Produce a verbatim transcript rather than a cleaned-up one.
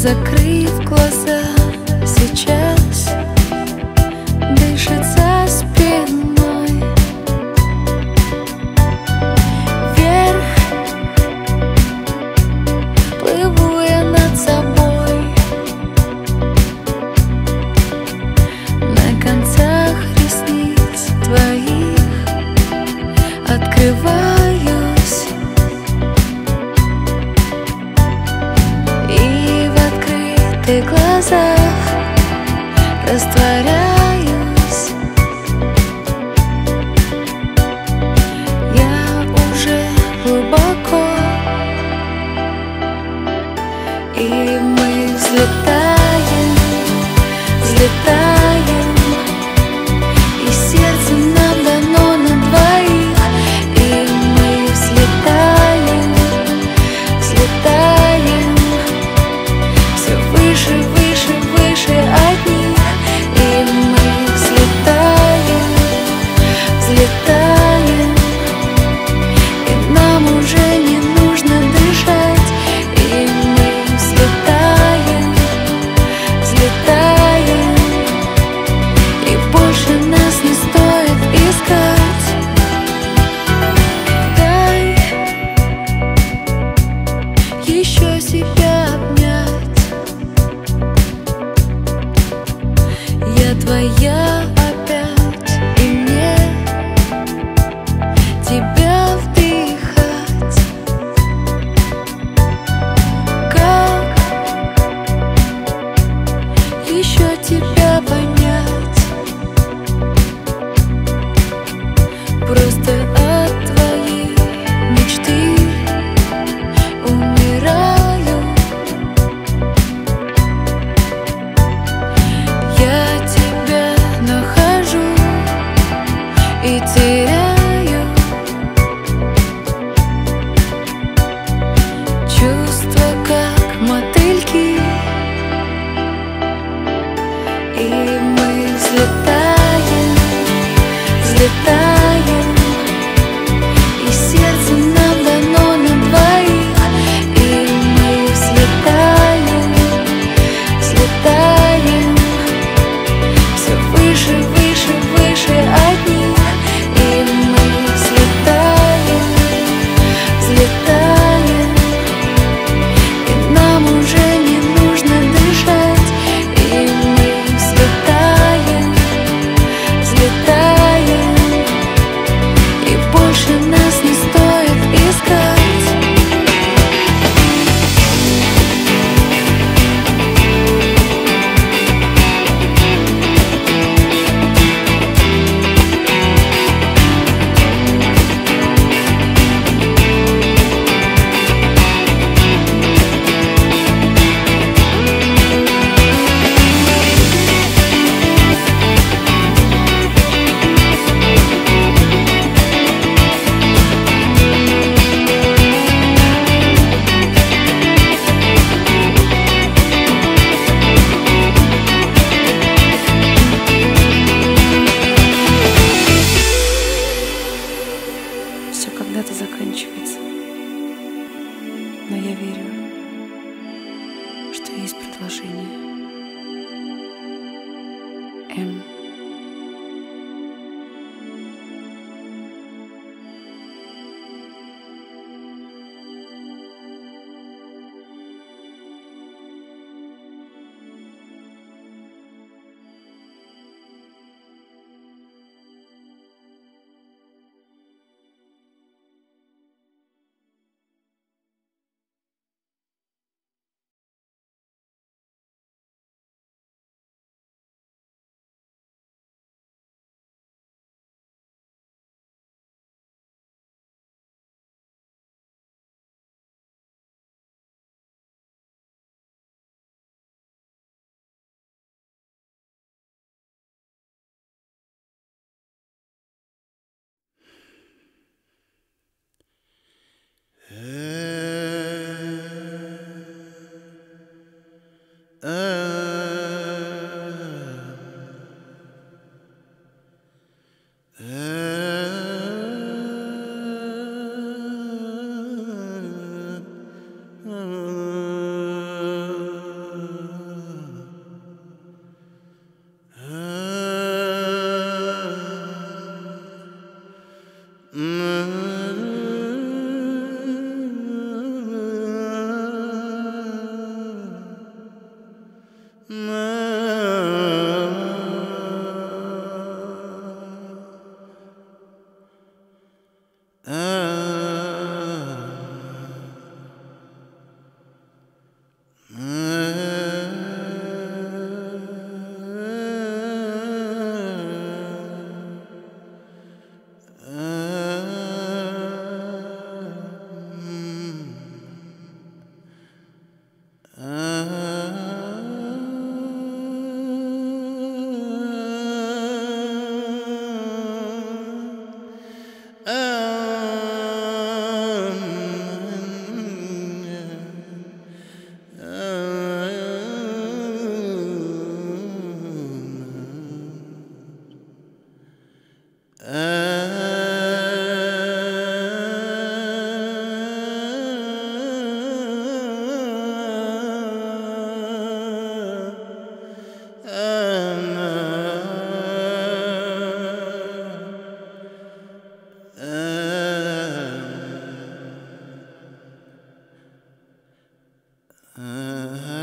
Закрыв глаза, сейчас дышит за спиной. Вверх плыву я над собой, на концах ресниц твоих открываюсь, и в открытых глазах растворяюсь. Я уже глубоко, и мы взлетаем, взлетаем, и сердце нам дано на двоих, и мы взлетаем, взлетаем, все выше, выше, выше от них, и мы взлетаем, взлетаем, и нам уже не нужно дышать, и мы взлетаем, взлетаем, и больше нас не стоит искать. Дай еще себя обнять, я твоя опять, и мне тебя вдыхать. Как еще тебя понять? Просто от твоей мечты умираю. Я тебя нахожу и теряю, чувства как мотыльки, и мы взлетаем, взлетаем, и сердце нам дано на двоих, и мы взлетаем, взлетаем, все выше, выше, выше от них, и мы взлетаем, взлетаем, и нам уже не нужно дышать, и мы взлетаем, взлетаем, и больше нас не стоит искать. Все когда-то заканчивается, но я верю, что есть продолжение. М. Uh-huh.